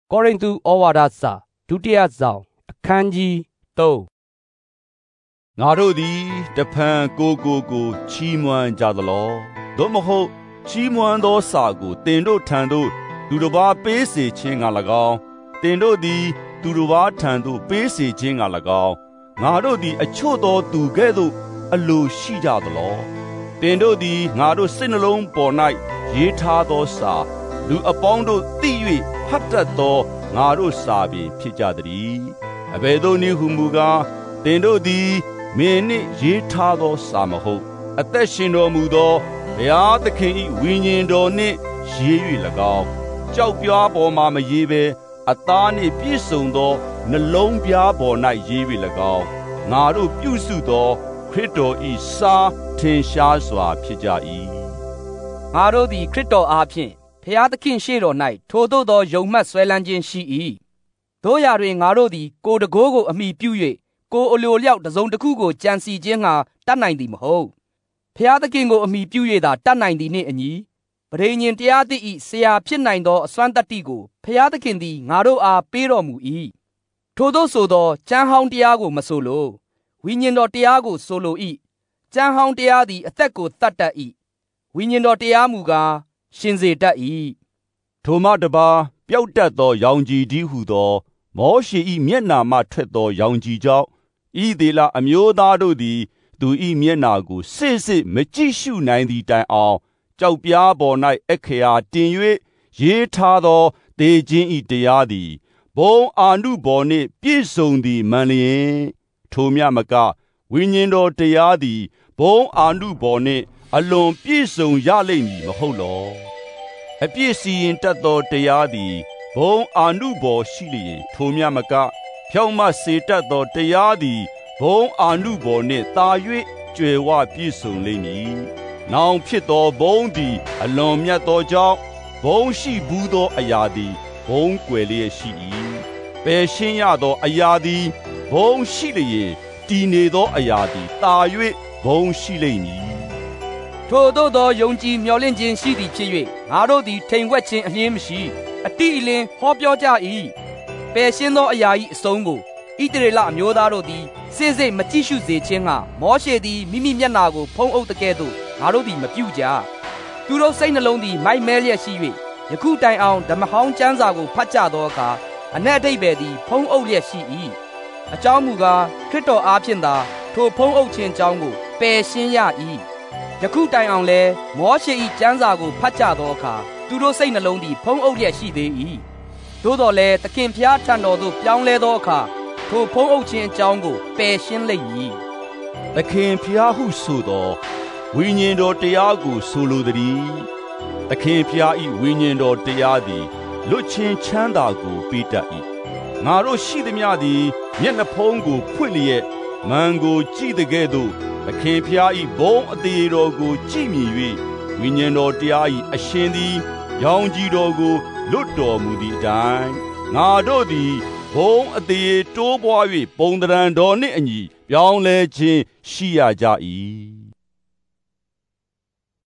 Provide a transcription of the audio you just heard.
ကောရိန္သုဩဝါဒစာဒုတိယဆောင်အခန်းကြီး3 ငါတို့သည်တဖန်ကိုချီးမွမ်းကြသလောသို့မဟုတ်ချီးမွမ်းသောစာကိုတင်တို့ထံသို့သူတစ်ပါးပေးစေခြင်းက၎င်းတင်တို့သည်သူတစ်ပါးထံသို့ပေးစေခြင်းက၎င်းငါတို့သည်အချို့သောသူကဲ့သို့အလိုရှိကြသလောတင်တို့သည်ငါတို့စိတ်နှလုံးပေါ်၌ရေးထားသောစာလူအပေါင်းတို့သိ၍ဖတ်တတ်သောငါတို့စာပင်ဖြစ်ကြသည်အဘယ်သို့နည်းဟုမူကားတင်တို့သည်မင်းနှင့်ရေးထားသောစာမဟုတ်အသက်ရှင်တော်မူသောဘုရားသခင်၏ဝိညာဉ်တော်နှင့်ရေး၍၎င်းကြောက်ပြားပေါ်မှမရေးဘဲအသားနှင့်ပြည့်စုံသောနှလုံးပြားပေါ်၌ရေး၍၎င်းငါတို့ပြုစုသောခရစ်တော်၏စာထင်ရှားစွာဖြစ်ကြ၏ငါတို့သည်ခရစ်တော်အားဖြင့်ဘုရားသခင်ရှေ့တော်၌ထိုသို့သောယုံမှတ်ဆွဲလန်းခြင်းရှိ၏တို့ရာတွင်ငါတို့သည်ကိုယ်တကိုးကိုအမိပြု၍ကိုယ်အလိုလျောက်တစုံတစ်ခုကိုကြံစီခြင်းငှာတတ်နိုင်သည်မဟုတ်ဘုရားသခင်ကိုအမိပြု၍သာတတ်နိုင်သည်နှင့်အညီပဋိညာဉ်တရားသည့်၏ဆရာဖြစ်နိုင်သောအစွမ်းတတ္တိကိုဘုရားသခင်သည်ငါတို့အားပေးတော်မူ၏ထိုသို့ဆိုသောကျမ်းဟောင်းတရားကိုမဆိုလိုဝိညာဉ်တော်တရားကိုဆိုလို၏ကျမ်းဟောင်းတရားသည်အသက်ကိုတတ်တတ်၏ဝိညာဉ်တော်တရားမူကားရှင်စေတတ်၏ထိုမှတပါးပျောက်တတ်သောရောင်ကြီးတည်းဟုသောမောရှေ၏မျက်နှာမှထွက်သောရောင်ကြီးကြောင့်ဣသရေလအမျိုးသားတို့သည်သူ၏မျက်နှာကိုစစ်မကြည့်ရှုနိုင်သည့်တိုင်အောင်ကြောက်ပြားပေါ်၌အခရာတင်၍ရေးထားသောသေခြင်း၏တရားသည်ဘုံအာနုဘော်နှင့်ပြည့်စုံသည်မှန်လျင်ထိုမြမကဝိညာဉ်တော်တရားသည်ဘုံအာနုဘော်နှင့်အလွန်ပြည့်စုံရလိမ့်မည်မဟုတ်လောအပြည့်စီရင်တတ်သောတရားသည်ဘုံအာနုဘော်ရှိလျင်ထိုမြမကဖြောင့်မတ်စေတတ်သောတရားသည်ဘုံအာနုဘော်နှင့်သာ၍ကြွယ်ဝပြည့်စုံလိမ့်မည်။နောင်ဖြစ်သောဘုံသည်အလွန်မြတ်သောကြောင့်ဘုံရှိဘူးသောအရာသည်ဘုံကွယ်လျက်ရှိ၏။ပယ်ရှင်းရသောအရာသည်ဘုံရှိလျင်တည်နေသောအရာသည်သာ၍ဘုံရှိလိမ့်မည်။ထိုသို့သောယုံကြည်မျှော်လင့်ခြင်းရှိသည်ဖြစ်၍ငါတို့သည်ထိမ်ဝှက်ခြင်းအလျှင်းမရှိအတိအလင်းဟောပြောကြ၏။ပယ်ရှင်းသောအရာ၏အဆုံးကိုဣသရေလအမျိုးသားတို့သည်စစ်မကြည့်ရှုစေခြင်းငှာမောရှေသည်မိမိမျက်နာကိုဖုံးအုပ်တကဲ့သို့ငါတို့သည်မပြုကြသူတို့စိတ်နှလုံးသည်မိုက်မဲလျက်ရှိ၍ယခုတိုင်အောင်ဓမ္မဟောင်းကျမ်းစာကိုဖတ်ကြသောအခါအနက်အဓိပ္ပာယ်သည်ဖုံးအုပ်လျက်ရှိ၏အကြောင်းမူကားခရစ်တော်အားဖြင့်သာထိုဖုံးအုပ်ခြင်းအကြောင်းကိုပယ်ရှင်းရ၏ယခုတိုင်အောင်လည်းမောရှေ၏ကျမ်းစာကိုဖတ်ကြသောအခါသူတို့စိတ်နှလုံးသည်ဖုံးအုပ်လျက်ရှိသေး၏သို့တော်လည်းသခင်ဖျားထံတော်သို့ပြောင်းလဲသောအခါထိုဖုံးအုပ်ခြင်းအကြောင်းကိုပယ်ရှင်းလိမ့်မည်။သခင်ဖျားဟုဆိုသောဝိညာဉ်တော်တရားကိုဆိုလိုသည်။သခင်ဖျား၏ဝိညာဉ်တော်တရားသည်လွတ်ချင်းချမ်းသာကိုပေးတတ်၏။ငါတို့ရှိသမျှသည်မျက်နှာဖုံးကိုဖွင့်လျက်မန်ကိုကြည့်တဲ့ကဲ့သို့သခင်ဖျား၏ဘုံအသေးတော်ကိုကြည့်မြင်၍ဝိညာဉ်တော်တရား၏အရှင်သည်ရောင်ကြီးတော်ကိုလွတ်တော်မူသည့်အတိုင်းငါတို့သည်ဘုံအသေးတိုးပွား၍ပုံသဏ္ဍာန်တော်နှင့်အညီပြောင်းလဲခြင်းရှိရကြ၏